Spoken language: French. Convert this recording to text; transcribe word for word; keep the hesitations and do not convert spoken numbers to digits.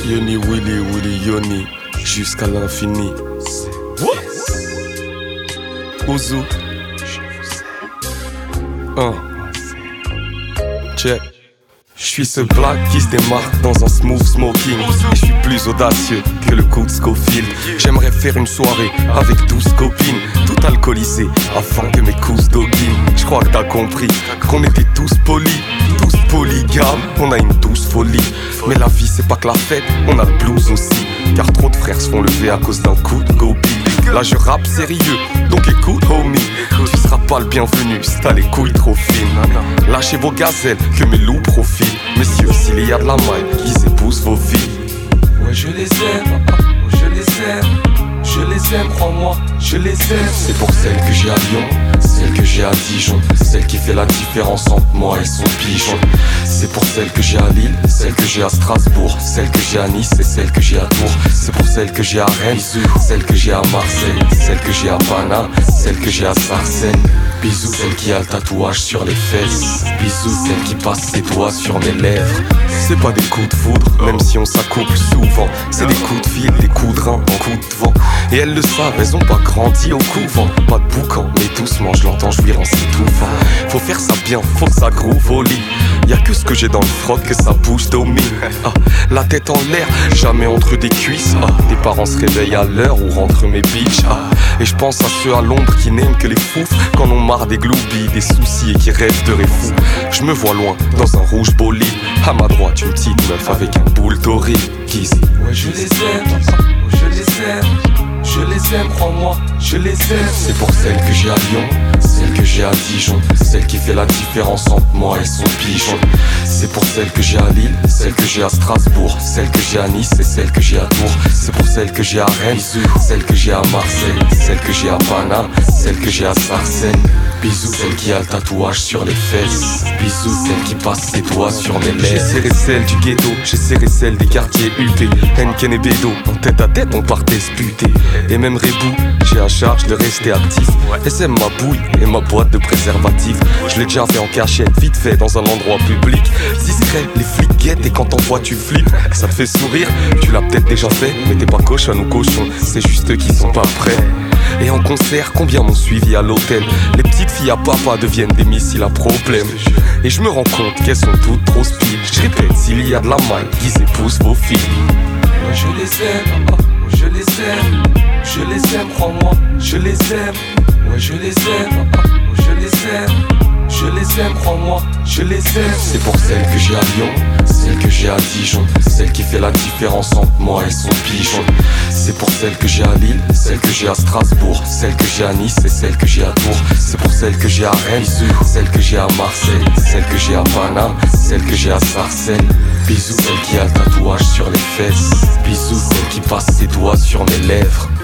Yoni, Willy, Willy, Yoni, jusqu'à l'infini. Ouzou. Un. Check. Je suis ce black qui se démarque dans un smooth smoking. Et je suis plus audacieux que le coup de Scofield. J'aimerais faire une soirée avec douze copines, tout alcoolisées, afin que mes couses doguinent. Je crois que t'as compris qu'on était tous polis, tous polygames. On a une douce folie, mais la vie c'est pas que la fête, on a le blues aussi. Car trop de frères se font lever à cause d'un coup de copie. Là je rappe sérieux, donc écoute homie. Tu seras pas le bienvenu si t'as les couilles trop fines. Lâchez vos gazelles que mes loups profitent. Messieurs, s'il y a de la maille, ils épousent vos vies. Ouais je les aime, je les aime, je les aime, crois-moi, je les aime. C'est pour celle que j'ai à Lyon, celle que j'ai à Dijon, celle qui fait la différence entre moi et son pigeon. C'est pour celle que j'ai à Lille, celle que j'ai à Strasbourg, celle que j'ai à Nice et celle que j'ai à Tours. C'est pour celle que j'ai à Rennes, celle que j'ai à Marseille, celle que j'ai à Paname, celle que j'ai à Sarcelles. Bisous celle qui a le tatouage sur les fesses, bisous celle qui passe ses doigts sur mes lèvres. C'est pas des coups de foudre, même si on s'accouple souvent. C'est des coups de fil, des coups de rein en coups de vent. Et elles le savent, elles ont pas grandi au couvent. Pas de boucan, mais doucement je l'entends jouir en s'étouffant. Faut faire ça bien, faut que ça groove au lit. Y'a que ce que j'ai dans le froc que ça bouge d'omi. Ah, la tête en l'air, jamais entre des cuisses. Ah, des parents se réveillent à l'heure où rentrent mes bitches. Ah, et je pense à ceux à l'ombre qui n'aiment que les fouf, quand on marre des gloubies, des soucis et qui rêvent de fous. Je me vois loin, dans un rouge bolide. À ma droite, une petite meuf avec un boule doré. Kizzy. Ouais je les aime, je les aime, je les aime, crois-moi, je les aime. C'est pour celle que j'ai à Lyon, celle que j'ai à Dijon, celle qui fait la différence entre moi et son pigeon. C'est pour celle que j'ai à Lille, celle que j'ai à Strasbourg, celle que j'ai à Nice et celle que j'ai à Tours. C'est pour celle que j'ai à Rennes, celle que j'ai à Marseille, celle que j'ai à Paname, celle que j'ai à Sarcelles. Bisous celle qui a le tatouage sur les fesses, bisous celle qui passe ses doigts sur mes lèvres. J'ai serré celle du ghetto, j'ai serré celle des quartiers U P. Henken et Bédo, en tête à tête on partait se buter. Et même Rebou, j'ai à charge de rester actif. S M ma bouille et ma boîte de préservatifs. Je l'ai déjà fait en cachette, vite fait dans un endroit public. Discret, les flics guettent et quand t'en vois tu flippes. Ça te fait sourire, tu l'as peut-être déjà fait, mais t'es pas cochon ou cochon, c'est juste eux qui sont pas prêts. Et en concert, combien m'ont suivi à l'hôtel? Les petites filles à papa deviennent des missiles à problème. Et je me rends compte qu'elles sont toutes trop speed. Je répète, s'il y a de la maille, ils épousent vos filles. Ouais je les aime, je les aime, je les aime, crois-moi, je les aime. Ouais je les aime, je les aime, je les aime, crois-moi, je les aime. C'est pour celle que j'ai à Lyon, celle que j'ai à Dijon, celle qui fait la différence entre moi et son pigeon. C'est pour celle que j'ai à Lille, celle que j'ai à Strasbourg, celle que j'ai à Nice et celle que j'ai à Tours. C'est pour celle que j'ai à Rennes, celle que j'ai à Marseille, celle que j'ai à Paname, celle que j'ai à Sarcelles. Bisous celle qui a le tatouage sur les fesses, bisous celle qui passe ses doigts sur mes lèvres.